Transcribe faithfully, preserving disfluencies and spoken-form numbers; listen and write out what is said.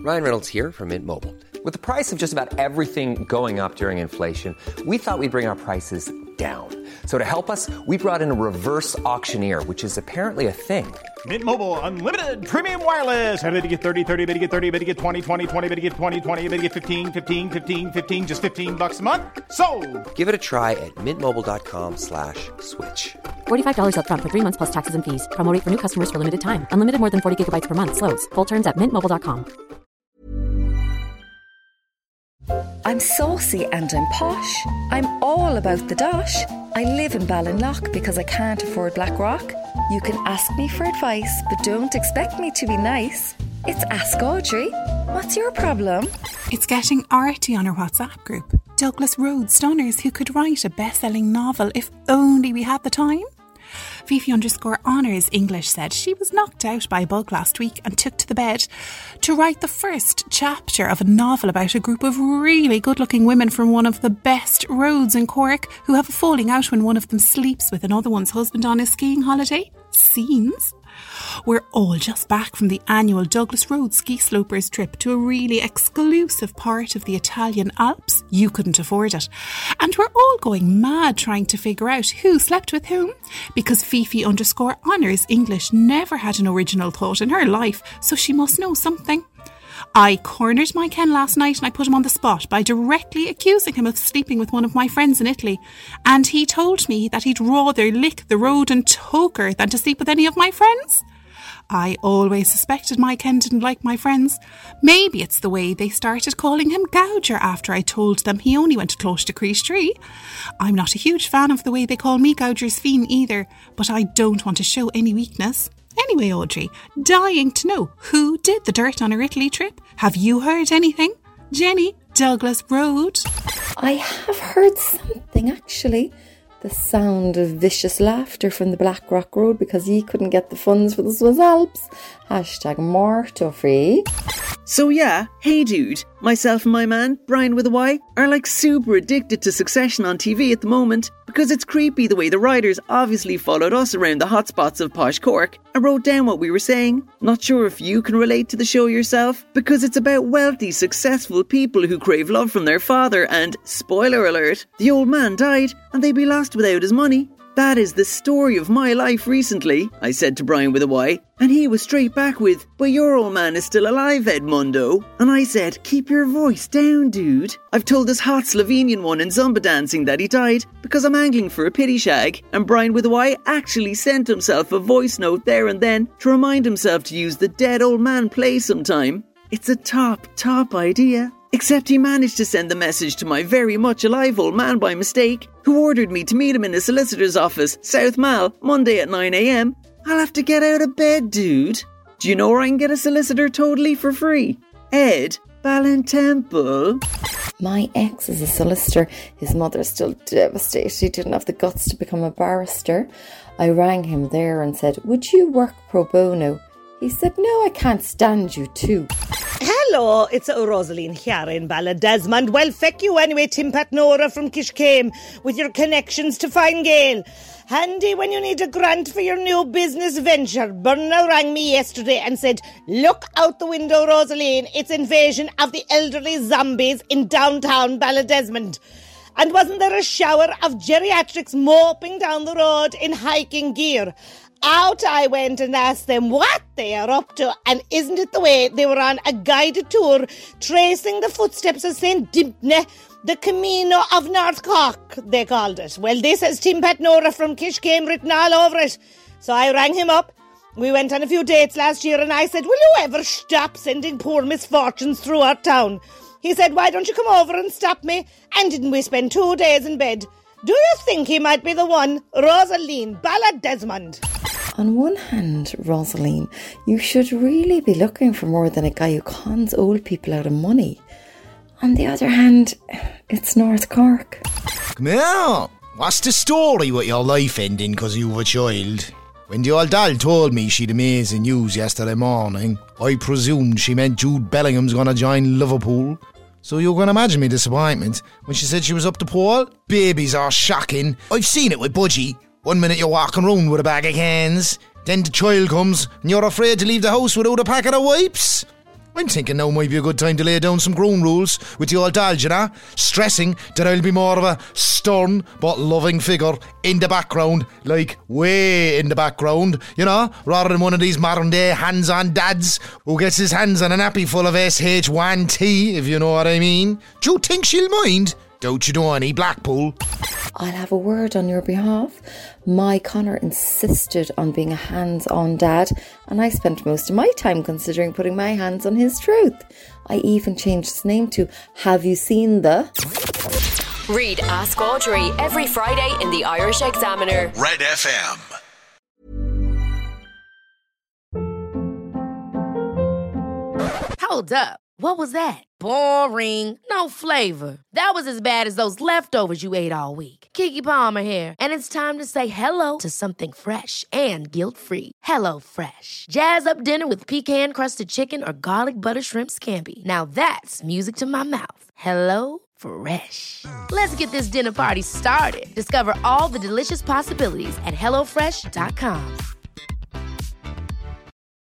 Ryan Reynolds here from Mint Mobile. With the price of just about everything going up during inflation, we thought we'd bring our prices down. So to help us, we brought in a reverse auctioneer, which is apparently a thing. Mint Mobile Unlimited Premium Wireless. How to get thirty, thirty, how to get thirty, how to get twenty, twenty, twenty, how to get twenty, twenty, how to get fifteen, fifteen, fifteen, fifteen, just fifteen bucks a month? Sold! Give it a try at mintmobile.com slash switch. forty-five dollars up front for three months plus taxes and fees. Promo rate for new customers for limited time. Unlimited more than forty gigabytes per month. Slows full terms at mint mobile dot com. I'm saucy and I'm posh. I'm all about the dosh. I live in Ballinlough because I can't afford Blackrock. You can ask me for advice, but don't expect me to be nice. It's Ask Audrey. What's your problem? It's getting arty on our WhatsApp group. Douglas Road Stunners who could write a best-selling novel if only we had the time. Fifi underscore honours English said she was knocked out by a bug last week and took to the bed to write the first chapter of a novel about a group of really good-looking women from one of the best roads in Cork who have a falling out when one of them sleeps with another one's husband on a skiing holiday. Scenes. We're all just back from the annual Douglas Road Ski Slopers trip to a really exclusive part of the Italian Alps. You couldn't afford it. And we're all going mad trying to figure out who slept with whom, because Fifi underscore honours English never had an original thought in her life, so she must know something. I cornered my Ken last night and I put him on the spot by directly accusing him of sleeping with one of my friends in Italy. And he told me that he'd rather lick the road and toker than to sleep with any of my friends. I always suspected my Ken didn't like my friends. Maybe it's the way they started calling him Gouger after I told them he only went to Close to Creestree. I'm not a huge fan of the way they call me Gouger's Fiend either, but I don't want to show any weakness. Anyway, Audrey, dying to know who did the dirt on her Italy trip. Have you heard anything? Jenny, Douglas Road. I have heard something, actually. The sound of vicious laughter from the Blackrock Road because ye couldn't get the funds for the Swiss Alps. Hashtag Morto Free. So yeah, hey dude, myself and my man, Brian with a Y, are like super addicted to Succession on T V at the moment because it's creepy the way the writers obviously followed us around the hotspots of posh Cork and wrote down what we were saying. Not sure if you can relate to the show yourself, because it's about wealthy, successful people who crave love from their father and, spoiler alert, the old man died and they'd be lost without his money. That is the story of my life recently, I said to Brian with a Y, and he was straight back with, but your old man is still alive, Edmundo. And I said, keep your voice down, dude. I've told this hot Slovenian one in Zumba dancing that he died because I'm angling for a pity shag, and Brian with a Y actually sent himself a voice note there and then to remind himself to use the dead old man play sometime. It's a top, top idea. Except he managed to send the message to my very much alive old man by mistake, who ordered me to meet him in a solicitor's office, South Mall, Monday at nine a.m. I'll have to get out of bed, dude. Do you know where I can get a solicitor totally for free? Ed Ballintemple. My ex is a solicitor. His mother's still devastated. He didn't have the guts to become a barrister. I rang him there and said, would you work pro bono? He said, no, I can't stand you too. Hello, it's Rosaline here in Balladesmond. Well, feck you anyway, Tim Pat Nora from Kishcame, with your connections to Fine Gael. Handy when you need a grant for your new business venture. Bernal rang me yesterday and said, look out the window, Rosaline. It's invasion of the elderly zombies in downtown Balladesmond. And wasn't there a shower of geriatrics moping down the road in hiking gear? Out I went and asked them what they are up to, and isn't it the way they were on a guided tour tracing the footsteps of Saint Dibne, the Camino of North Cork, they called it. Well, this has Tim Pat Nora from Kishcame written all over it. So I rang him up. We went on a few dates last year and I said, will you ever stop sending poor misfortunes through our town? He said, why don't you come over and stop me? And didn't we spend two days in bed? Do you think he might be the one? Rosaline Balladesmond. On one hand, Rosaline, you should really be looking for more than a guy who cons old people out of money. On the other hand, it's North Cork. Come here. What's the story with your life ending because you have a child? When the old doll told me she'd amazing news yesterday morning, I presumed she meant Jude Bellingham's going to join Liverpool. So you can imagine me disappointment when she said she was up the pole. Babies are shocking. I've seen it with Budgie. One minute you're walking around with a bag of cans, then the child comes and you're afraid to leave the house without a packet of wipes. I'm thinking now might be a good time to lay down some ground rules with the old Dal, you know? Stressing that I'll be more of a stern but loving figure in the background, like way in the background, you know? Rather than one of these modern day hands-on dads who gets his hands on a nappy full of S H one T, if you know what I mean. Do you think she'll mind? Don't you know any, Blackpool? I'll have a word on your behalf. My Connor insisted on being a hands-on dad, and I spent most of my time considering putting my hands on his truth. I even changed his name to Have You Seen The? Read Ask Audrey every Friday in the Irish Examiner. Red F M. Hold up. What was that? Boring. No flavor. That was as bad as those leftovers you ate all week. Keke Palmer here, and it's time to say hello to something fresh and guilt-free. Hello Fresh. Jazz up dinner with pecan-crusted chicken or garlic butter shrimp scampi. Now that's music to my mouth. Hello Fresh. Let's get this dinner party started. Discover all the delicious possibilities at hello fresh dot com.